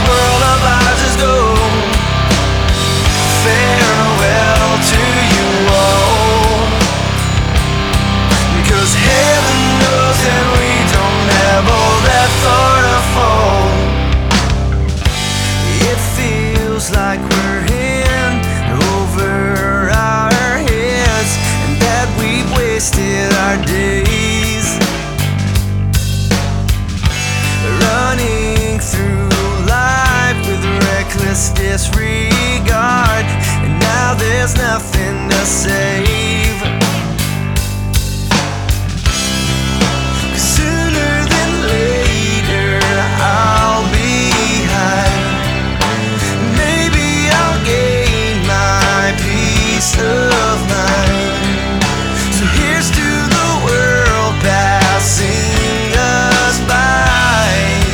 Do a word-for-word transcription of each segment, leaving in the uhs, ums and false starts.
world of ours is gone. Farewell to you all, because heaven knows that we don't have all that far to fall. It feels like we're in over our heads, and that we've wasted our days, running through life with reckless disregard, and now there's nothing to save. 'Cause sooner than later I'll be high. Maybe I'll gain my peace of mind. So here's to the world passing us by.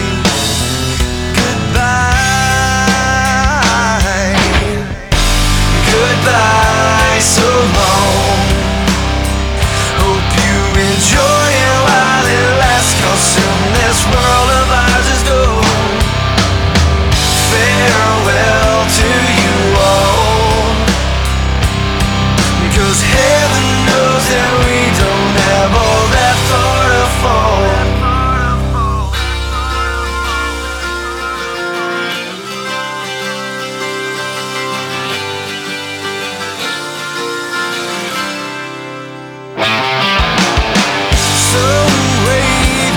Goodbye, so long. Hope you enjoy it while it lasts, 'cause soon this world of ours is gone. Farewell to you all, because heaven knows that we don't have all that far to fall. So wave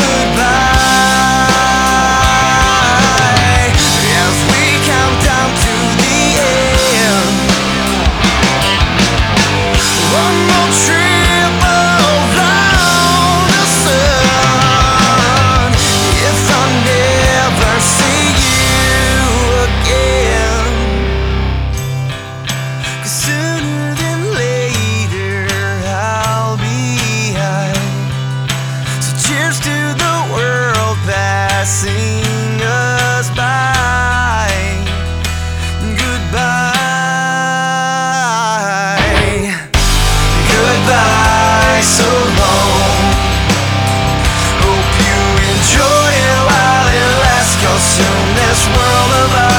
goodbye as we count down to the end. One more trip around the sun, if I never see you again. 'Cause sooner than later I'll be high. Cheers to the world passing us by. Goodbye. Goodbye, so long. Hope you enjoy it while it lasts, 'cause soon this world of ours